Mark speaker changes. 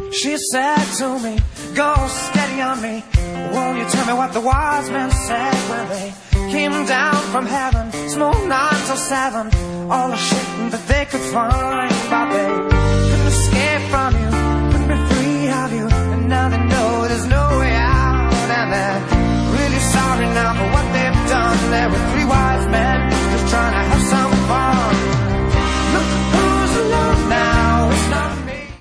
Speaker 1: She said to me, go steady on me. Won't you tell me what the wise men said when they came down from heaven? Smoked 9 till 7, all the shit that they could find. But they